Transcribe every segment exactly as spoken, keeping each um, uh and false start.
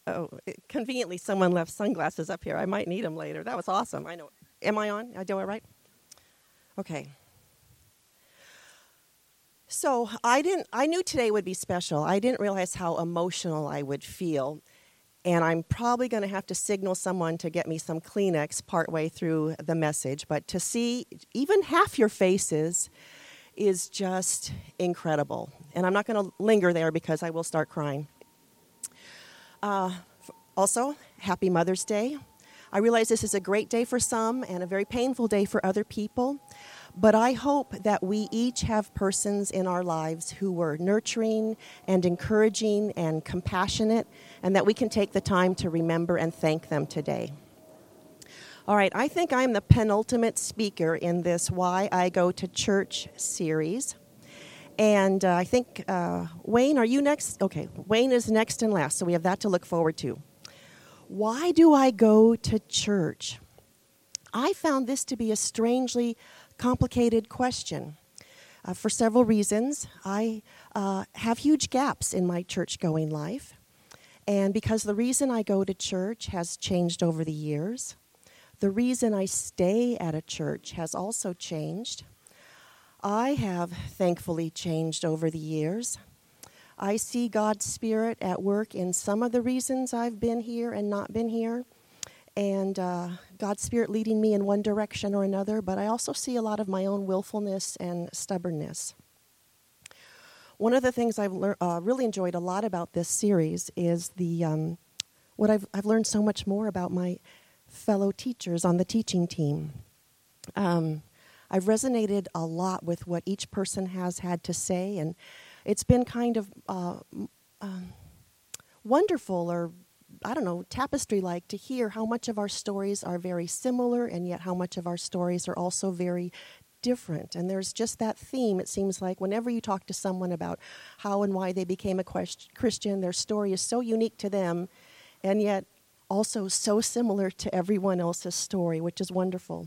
Oh, it, conveniently, someone left sunglasses up here. I might need them later. That was awesome. I know. Am I on? I do it right? Okay. So I didn't. I knew today would be special. I didn't realize how emotional I would feel, and I'm probably going to have to signal someone to get me some Kleenex partway through the message. But to see even half your faces is just incredible. And I'm not going to linger there because I will start crying. Uh, also, happy Mother's Day. I realize this is a great day for some and a very painful day for other people. But I hope that we each have persons in our lives who were nurturing and encouraging and compassionate, and that we can take the time to remember and thank them today. All right, I think I'm the penultimate speaker in this Why I Go to Church series. And uh, I think, uh, Wayne, are you next? Okay, Wayne is next and last, so we have that to look forward to. Why do I go to church? I found this to be a strangely complicated question. Uh, for several reasons. I uh, have huge gaps in my church-going life. And because the reason I go to church has changed over the years, the reason I stay at a church has also changed. I have thankfully changed over the years. I see God's Spirit at work in some of the reasons I've been here and not been here, and uh, God's Spirit leading me in one direction or another, but I also see a lot of my own willfulness and stubbornness. One of the things I've lear- uh, really enjoyed a lot about this series is the um, what I've, I've learned so much more about my fellow teachers on the teaching team. Um, I've resonated a lot with what each person has had to say, and it's been kind of uh, um, wonderful, or I don't know, tapestry-like to hear how much of our stories are very similar, and yet how much of our stories are also very different. And there's just that theme, it seems like, whenever you talk to someone about how and why they became a quest- Christian, their story is so unique to them, and yet also so similar to everyone else's story, which is wonderful.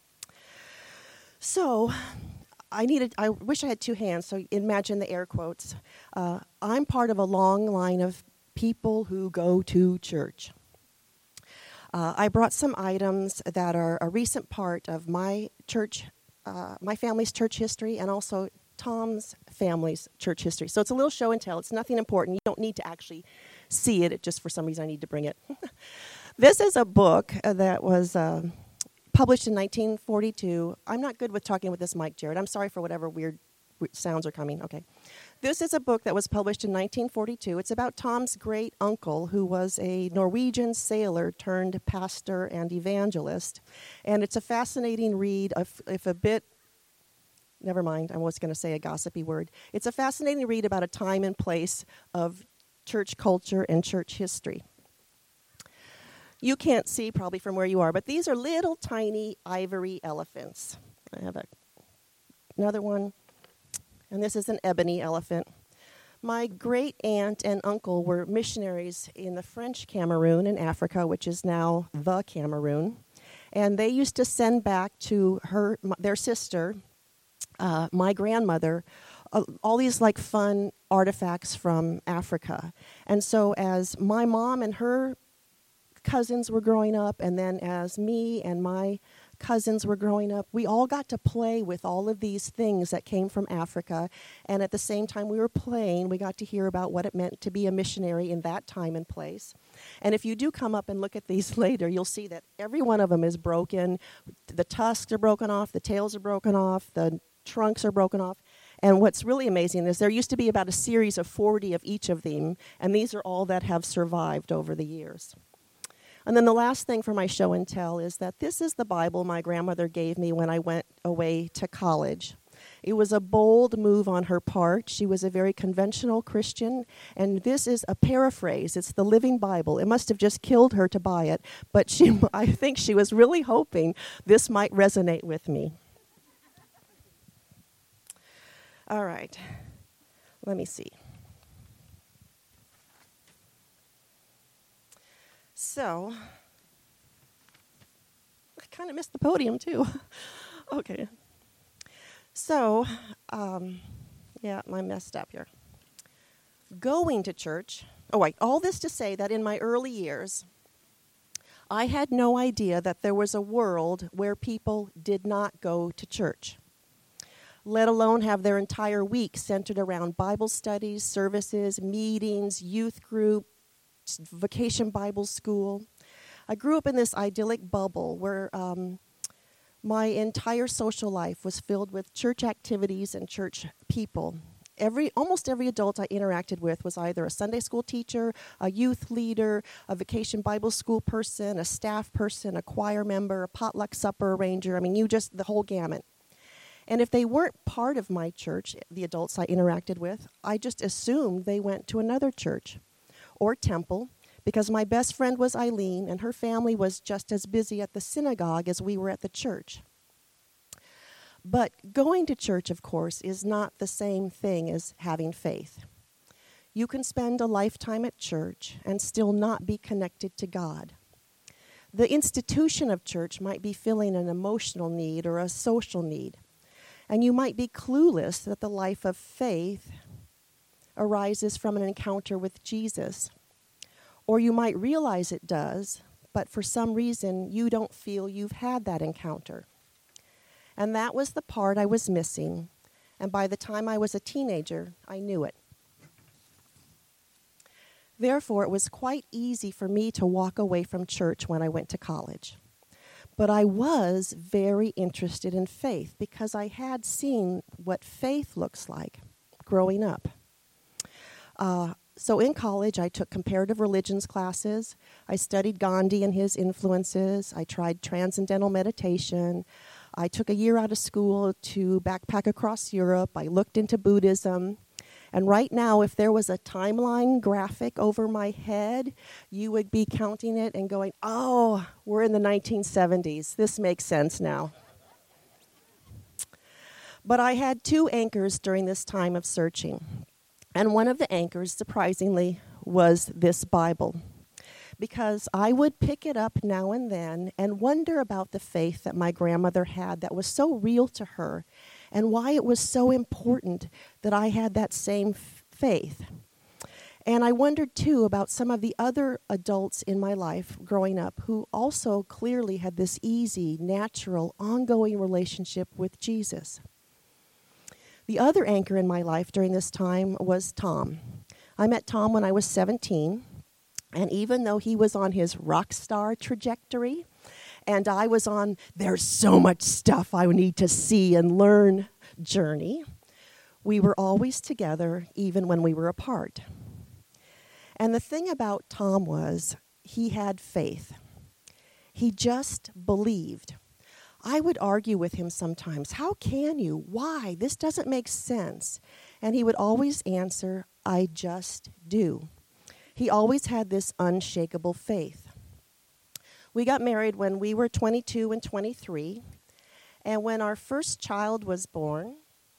So, I needed. I wish I had two hands, so imagine the air quotes. Uh, I'm part of a long line of people who go to church. Uh, I brought some items that are a recent part of my church, uh, my family's church history, and also Tom's family's church history. So it's a little show and tell. It's nothing important. You don't need to actually see it. It just, for some reason, I need to bring it. This is a book uh, that was uh, published in nineteen forty-two. I'm not good with talking with this mic, Jared. I'm sorry for whatever weird, weird sounds are coming. Okay. This is a book that was published in nineteen forty-two. It's about Tom's great uncle, who was a Norwegian sailor turned pastor and evangelist. And it's a fascinating read, if, if a bit, never mind, I was going to say a gossipy word. It's a fascinating read about a time and place of church culture and church history. You can't see probably from where you are, but these are little tiny ivory elephants. I have a, another one. And this is an ebony elephant. My great aunt and uncle were missionaries in the French Cameroon in Africa, which is now the Cameroon. And they used to send back to her, their sister, uh, my grandmother, uh, all these like fun artifacts from Africa. And so as my mom and her cousins were growing up, and then as me and my cousins were growing up, we all got to play with all of these things that came from Africa, and at the same time we were playing, we got to hear about what it meant to be a missionary in that time and place. And if you do come up and look at these later, you'll see that every one of them is broken. The tusks are broken off, the tails are broken off, the trunks are broken off. And what's really amazing is there used to be about a series of forty of each of them, and these are all that have survived over the years. And then the last thing for my show and tell is that this is the Bible my grandmother gave me when I went away to college. It was a bold move on her part. She was a very conventional Christian, and this is a paraphrase. It's the Living Bible. It must have just killed her to buy it, but she, I think she was really hoping this might resonate with me. All right, let me see. So, I kind of missed the podium, too. Okay. So, um, yeah, I messed up here. Going to church Oh, wait, all this to say that in my early years, I had no idea that there was a world where people did not go to church, let alone have their entire week centered around Bible studies, services, meetings, youth group, vacation Bible school. I grew up in this idyllic bubble where um, my entire social life was filled with church activities and church people. Every, almost every adult I interacted with was either a Sunday school teacher, a youth leader, a vacation Bible school person, a staff person, a choir member, a potluck supper arranger. I mean, you just, the whole gamut. And if they weren't part of my church, the adults I interacted with, I just assumed they went to another church or temple, because my best friend was Eileen, and her family was just as busy at the synagogue as we were at the church. But going to church, of course, is not the same thing as having faith. You can spend a lifetime at church and still not be connected to God. The institution of church might be filling an emotional need or a social need, and you might be clueless that the life of faith arises from an encounter with Jesus. Or you might realize it does, but for some reason you don't feel you've had that encounter. And that was the part I was missing, and by the time I was a teenager, I knew it. Therefore, it was quite easy for me to walk away from church when I went to college. But I was very interested in faith because I had seen what faith looks like growing up. Uh, so in college, I took comparative religions classes. I studied Gandhi and his influences. I tried transcendental meditation. I took a year out of school to backpack across Europe. I looked into Buddhism. And right now, if there was a timeline graphic over my head, you would be counting it and going, oh, we're in the nineteen seventies. This makes sense now. But I had two anchors during this time of searching. And one of the anchors, surprisingly, was this Bible. Because I would pick it up now and then and wonder about the faith that my grandmother had that was so real to her and why it was so important that I had that same f- faith. And I wondered, too, about some of the other adults in my life growing up who also clearly had this easy, natural, ongoing relationship with Jesus. The other anchor in my life during this time was Tom. I met Tom when I was seventeen. And even though he was on his rock star trajectory, and I was on there's so much stuff I need to see and learn journey, we were always together even when we were apart. And the thing about Tom was he had faith. He just believed. I would argue with him sometimes, how can you? Why? This doesn't make sense. And he would always answer, I just do. He always had this unshakable faith. We got married when we were twenty-two and twenty-three, and when our first child was born,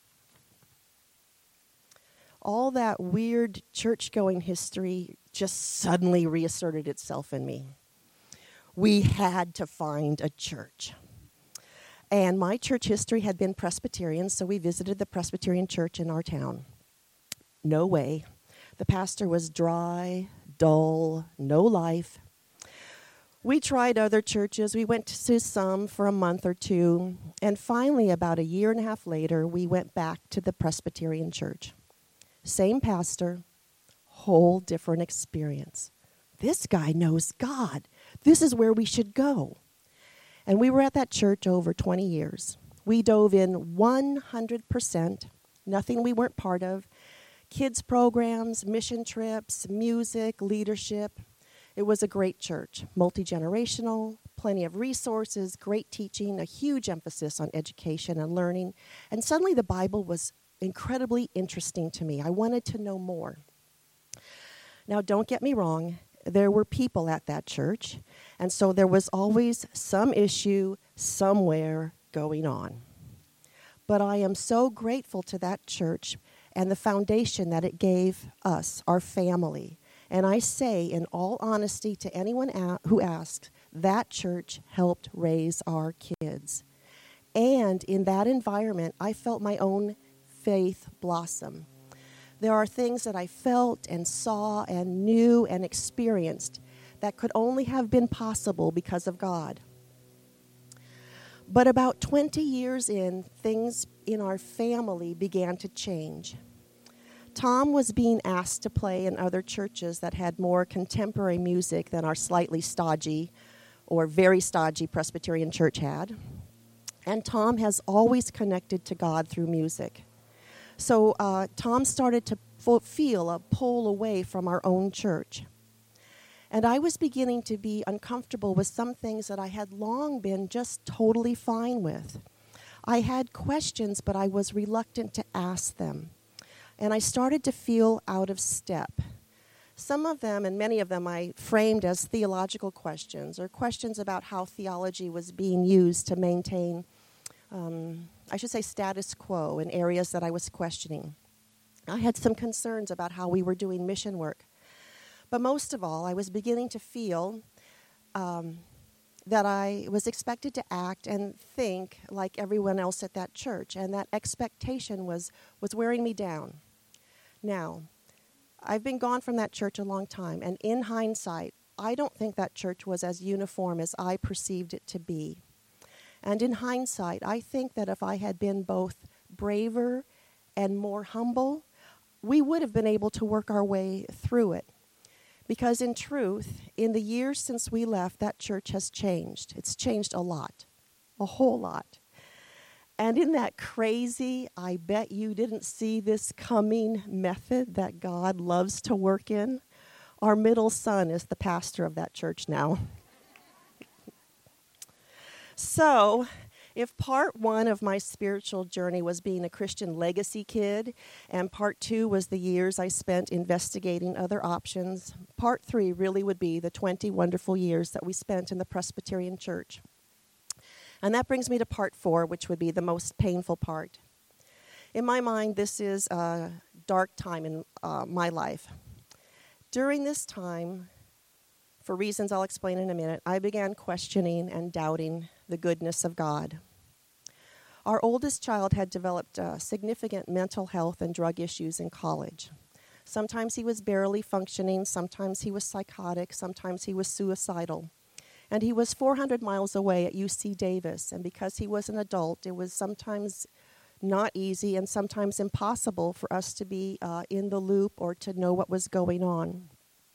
all that weird church-going history just suddenly reasserted itself in me. We had to find a church. And my church history had been Presbyterian, so we visited the Presbyterian church in our town. No way. The pastor was dry, dull, no life. We tried other churches. We went to some for a month or two. And finally, about a year and a half later, we went back to the Presbyterian church. Same pastor, whole different experience. This guy knows God. This is where we should go. And we were at that church over twenty years. We dove in one hundred percent, nothing we weren't part of. Kids programs, mission trips, music, leadership. It was a great church, multi-generational, plenty of resources, great teaching, a huge emphasis on education and learning. And suddenly the Bible was incredibly interesting to me. I wanted to know more. Now, don't get me wrong. There were people at that church, and so there was always some issue somewhere going on. But I am so grateful to that church and the foundation that it gave us, our family. And I say, in all honesty, to anyone a- who asks, that church helped raise our kids. And in that environment, I felt my own faith blossom. There are things that I felt and saw and knew and experienced that could only have been possible because of God. But about twenty years in, things in our family began to change. Tom was being asked to play in other churches that had more contemporary music than our slightly stodgy or very stodgy Presbyterian church had. And Tom has always connected to God through music. So uh, Tom started to f- feel a pull away from our own church. And I was beginning to be uncomfortable with some things that I had long been just totally fine with. I had questions, but I was reluctant to ask them. And I started to feel out of step. Some of them, and many of them, I framed as theological questions, or questions about how theology was being used to maintain, um, I should say, status quo in areas that I was questioning. I had some concerns about how we were doing mission work. But most of all, I was beginning to feel um, that I was expected to act and think like everyone else at that church, and that expectation was, was wearing me down. Now, I've been gone from that church a long time, and in hindsight, I don't think that church was as uniform as I perceived it to be. And in hindsight, I think that if I had been both braver and more humble, we would have been able to work our way through it. Because in truth, in the years since we left, that church has changed. It's changed a lot, a whole lot. And in that crazy, I bet you didn't see this coming method that God loves to work in, our middle son is the pastor of that church now. So, if part one of my spiritual journey was being a Christian legacy kid, and part two was the years I spent investigating other options, part three really would be the twenty wonderful years that we spent in the Presbyterian Church. And that brings me to part four, which would be the most painful part. In my mind, this is a dark time in uh, my life. During this time, for reasons I'll explain in a minute, I began questioning and doubting the goodness of God. Our oldest child had developed uh, significant mental health and drug issues in college. Sometimes he was barely functioning, sometimes he was psychotic, sometimes he was suicidal. And he was four hundred miles away at U C Davis, and because he was an adult, it was sometimes not easy and sometimes impossible for us to be uh, in the loop or to know what was going on.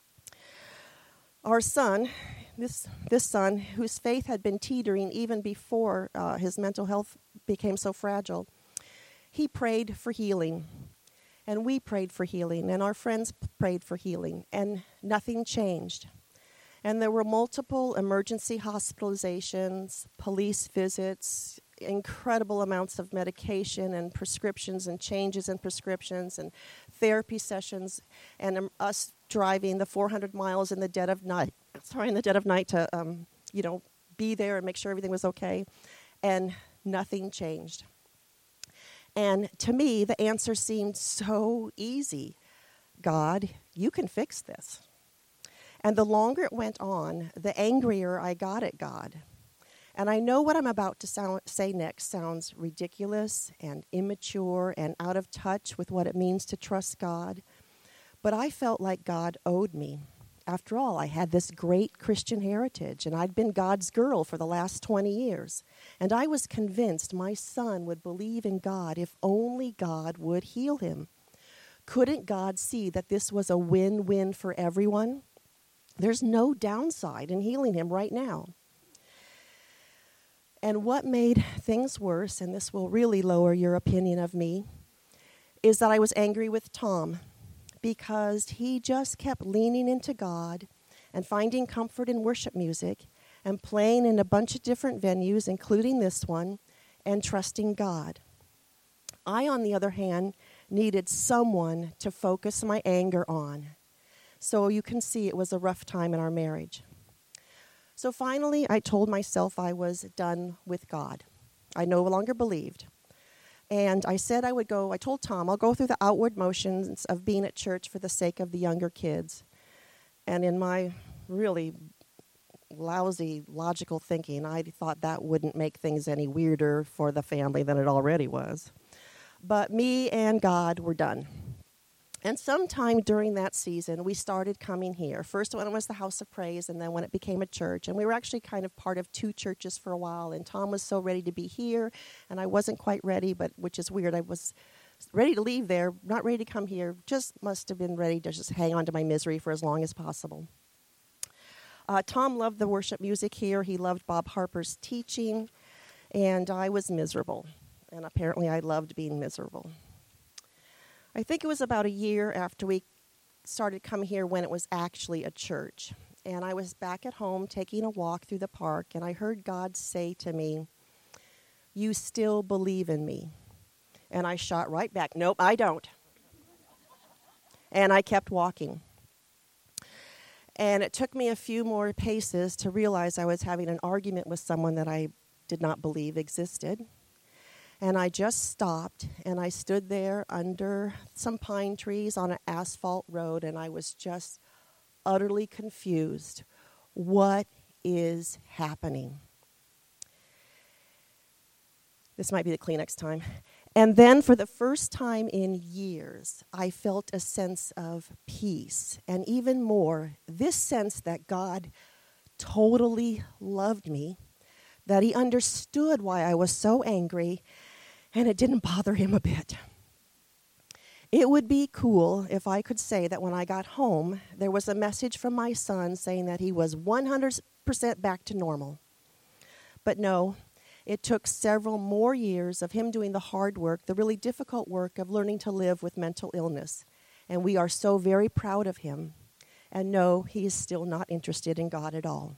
Our son, this this son, whose faith had been teetering even before uh, his mental health became so fragile, he prayed for healing, and we prayed for healing, and our friends prayed for healing, and nothing changed. And there were multiple emergency hospitalizations, police visits, incredible amounts of medication and prescriptions and changes in prescriptions and therapy sessions, and um, us driving the four hundred miles in the dead of night, sorry, in the dead of night to, um, you know, be there and make sure everything was okay. And nothing changed. And to me, the answer seemed so easy. God, you can fix this. And the longer it went on, the angrier I got at God. And I know what I'm about to sound, say next sounds ridiculous and immature and out of touch with what it means to trust God. But I felt like God owed me. After all, I had this great Christian heritage, and I'd been God's girl for the last twenty years. And I was convinced my son would believe in God if only God would heal him. Couldn't God see that this was a win-win for everyone? There's no downside in healing him right now. And what made things worse, and this will really lower your opinion of me, is that I was angry with Tom because he just kept leaning into God and finding comfort in worship music and playing in a bunch of different venues, including this one, and trusting God. I, on the other hand, needed someone to focus my anger on. So you can see it was a rough time in our marriage. So finally, I told myself I was done with God. I no longer believed. And I said I would go, I told Tom, I'll go through the outward motions of being at church for the sake of the younger kids. And in my really lousy logical thinking, I thought that wouldn't make things any weirder for the family than it already was. But me and God were done. And sometime during that season, we started coming here. First when it was the House of Praise, and then when it became a church. And we were actually kind of part of two churches for a while. And Tom was so ready to be here, and I wasn't quite ready, but which is weird. I was ready to leave there, not ready to come here. Just must have been ready to just hang on to my misery for as long as possible. Uh, Tom loved the worship music here. He loved Bob Harper's teaching, and I was miserable. And apparently I loved being miserable. I think it was about a year after we started coming here when it was actually a church. And I was back at home taking a walk through the park, and I heard God say to me, "You still believe in me?" And I shot right back, "Nope, I don't." And I kept walking. And it took me a few more paces to realize I was having an argument with someone that I did not believe existed. And I just stopped, and I stood there under some pine trees on an asphalt road, and I was just utterly confused. What is happening? This might be the Kleenex time. And then for the first time in years, I felt a sense of peace. And even more, this sense that God totally loved me, that he understood why I was so angry, and it didn't bother him a bit. It would be cool if I could say that when I got home, there was a message from my son saying that he was one hundred percent back to normal. But no, it took several more years of him doing the hard work, the really difficult work of learning to live with mental illness. And we are so very proud of him. And no, he is still not interested in God at all.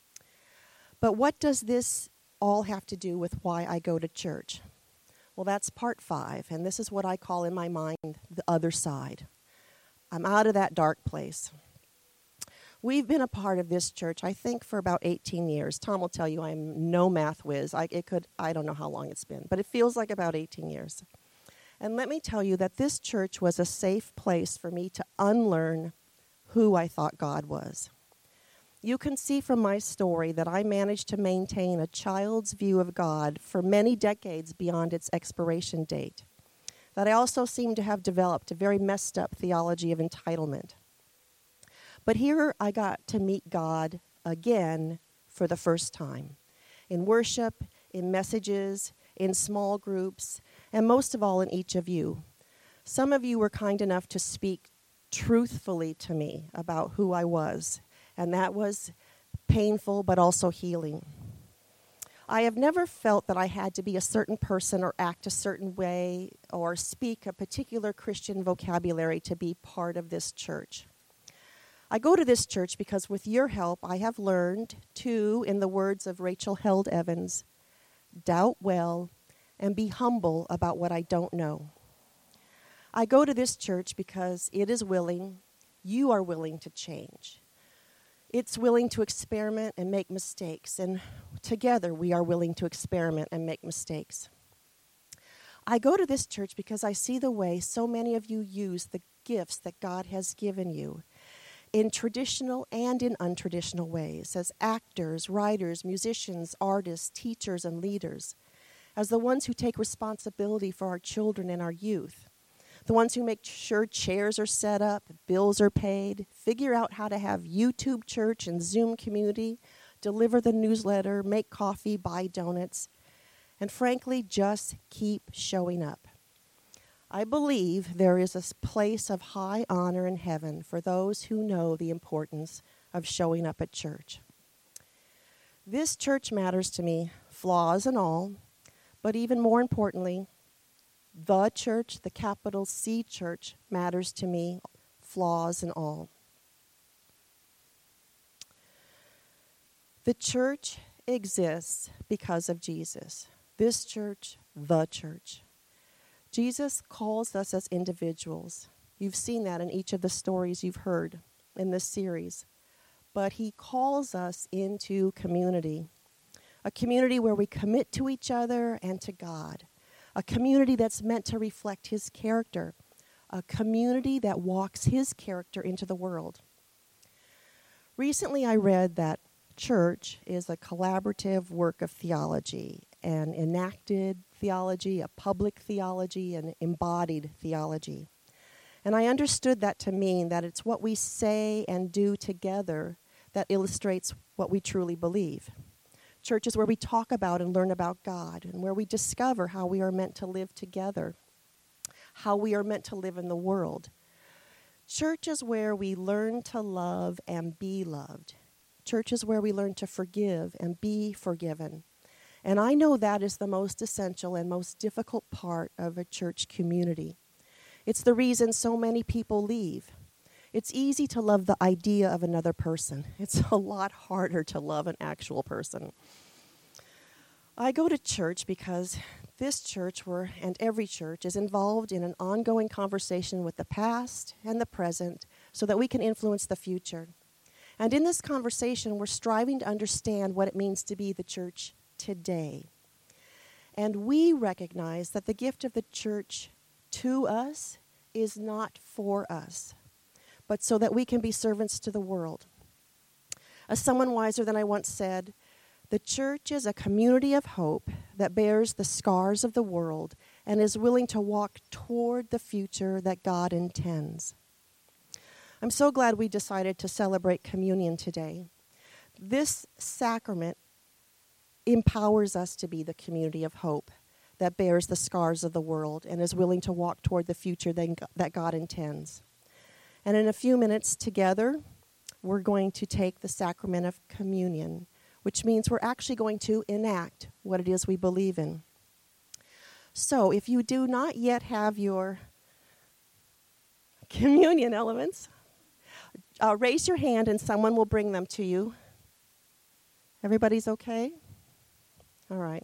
But what does this all have to do with why I go to church? Well, that's part five, and this is what I call in my mind the other side. I'm out of that dark place. We've been a part of this church, I think, for about eighteen years. Tom will tell you I'm no math whiz. I, it could, I don't know how long it's been, but it feels like about eighteen years. And let me tell you that this church was a safe place for me to unlearn who I thought God was. You can see from my story that I managed to maintain a child's view of God for many decades beyond its expiration date. That I also seem to have developed a very messed up theology of entitlement. But here I got to meet God again for the first time. In worship, in messages, in small groups, and most of all in each of you. Some of you were kind enough to speak truthfully to me about who I was. And that was painful, but also healing. I have never felt that I had to be a certain person or act a certain way or speak a particular Christian vocabulary to be part of this church. I go to this church because with your help, I have learned to, in the words of Rachel Held Evans, doubt well and be humble about what I don't know. I go to this church because it is willing, you are willing to change. It's willing to experiment and make mistakes, and together we are willing to experiment and make mistakes. I go to this church because I see the way so many of you use the gifts that God has given you in traditional and in untraditional ways, as actors, writers, musicians, artists, teachers, and leaders, as the ones who take responsibility for our children and our youth, the ones who make sure chairs are set up, bills are paid, figure out how to have YouTube church and Zoom community, deliver the newsletter, make coffee, buy donuts, and frankly, just keep showing up. I believe there is a place of high honor in heaven for those who know the importance of showing up at church. This church matters to me, flaws and all, but even more importantly, the church, the capital C church, matters to me, flaws and all. The church exists because of Jesus. This church, the church. Jesus calls us as individuals. You've seen that in each of the stories you've heard in this series. But he calls us into community, a community where we commit to each other and to God. A community that's meant to reflect his character. A community that walks his character into the world. Recently I read that church is a collaborative work of theology, an enacted theology, a public theology, an embodied theology. And I understood that to mean that it's what we say and do together that illustrates what we truly believe. Church is where we talk about and learn about God, and where we discover how we are meant to live together, how we are meant to live in the world. Church is where we learn to love and be loved. Church is where we learn to forgive and be forgiven. And I know that is the most essential and most difficult part of a church community. It's the reason so many people leave. It's easy to love the idea of another person. It's a lot harder to love an actual person. I go to church because this church, where, and every church, is involved in an ongoing conversation with the past and the present so that we can influence the future. And in this conversation, we're striving to understand what it means to be the church today. And we recognize that the gift of the church to us is not for us, but so that we can be servants to the world. As someone wiser than I once said, the church is a community of hope that bears the scars of the world and is willing to walk toward the future that God intends. I'm so glad we decided to celebrate communion today. This sacrament empowers us to be the community of hope that bears the scars of the world and is willing to walk toward the future that God intends. And in a few minutes together, we're going to take the sacrament of communion, which means we're actually going to enact what it is we believe in. So if you do not yet have your communion elements, uh, raise your hand and someone will bring them to you. Everybody's okay? All right.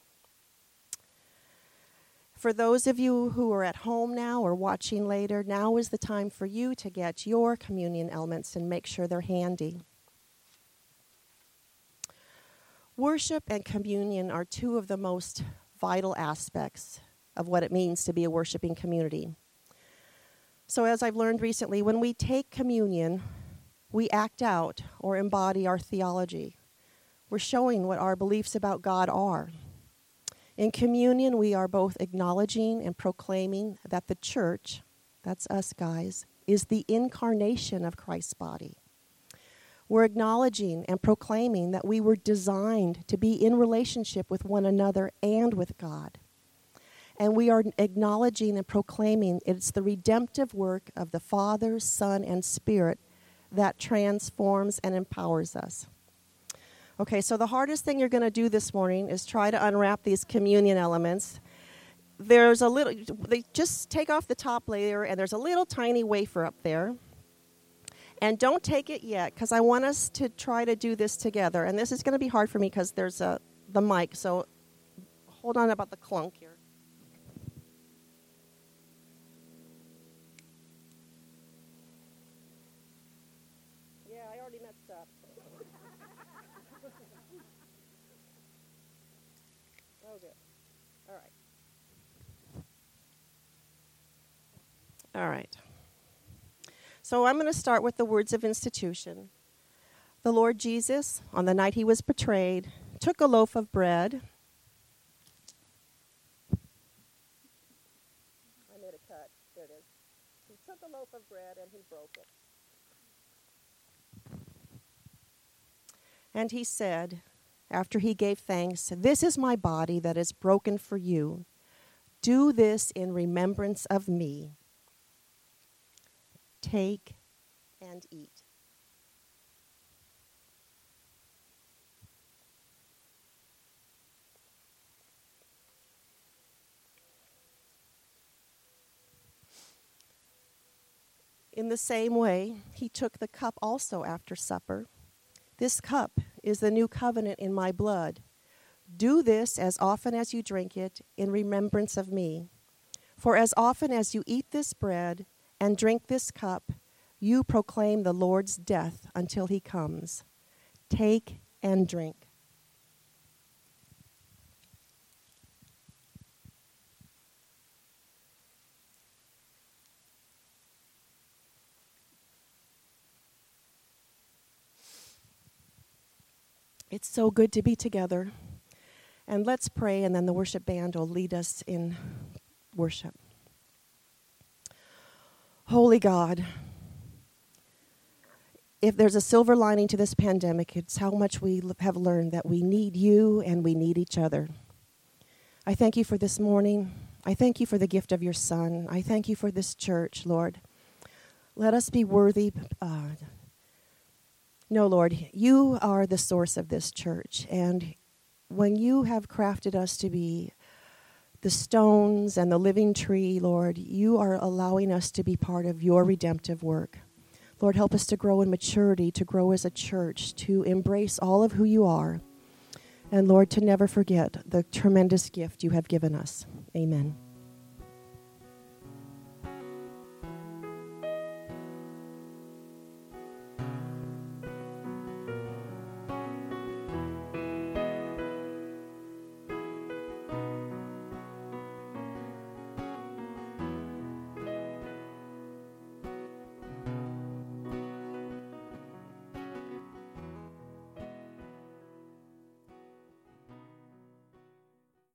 For those of you who are at home now or watching later, now is the time for you to get your communion elements and make sure they're handy. Worship and communion are two of the most vital aspects of what it means to be a worshiping community. So as I've learned recently, when we take communion, we act out or embody our theology. We're showing what our beliefs about God are. In communion, we are both acknowledging and proclaiming that the church, that's us guys, is the incarnation of Christ's body. We're acknowledging and proclaiming that we were designed to be in relationship with one another and with God. And we are acknowledging and proclaiming it's the redemptive work of the Father, Son, and Spirit that transforms and empowers us. Okay, so the hardest thing you're going to do this morning is try to unwrap these communion elements. There's a little, they just take off the top layer, and there's a little tiny wafer up there. And don't take it yet, because I want us to try to do this together. And this is going to be hard for me because there's a, the mic, so hold on about the clunk here. Yeah, I already messed up. Oh, good. All right. All right. So I'm going to start with the words of institution. The Lord Jesus, on the night he was betrayed, took a loaf of bread. I made a cut. There it is. He took a loaf of bread and he broke it. And he said, after he gave thanks, "This is my body that is broken for you. Do this in remembrance of me. Take and eat." In the same way, he took the cup also after supper. "This cup is the new covenant in my blood. Do this as often as you drink it in remembrance of me. For as often as you eat this bread and drink this cup, you proclaim the Lord's death until he comes. Take and drink." It's so good to be together. And let's pray, and then the worship band will lead us in worship. Holy God, if there's a silver lining to this pandemic, it's how much we have learned that we need you and we need each other. I thank you for this morning. I thank you for the gift of your Son. I thank you for this church, Lord. Let us be worthy. Uh, no, Lord, you are the source of this church. And when you have crafted us to be the stones and the living tree, Lord, you are allowing us to be part of your redemptive work. Lord, help us to grow in maturity, to grow as a church, to embrace all of who you are. And Lord, to never forget the tremendous gift you have given us. Amen.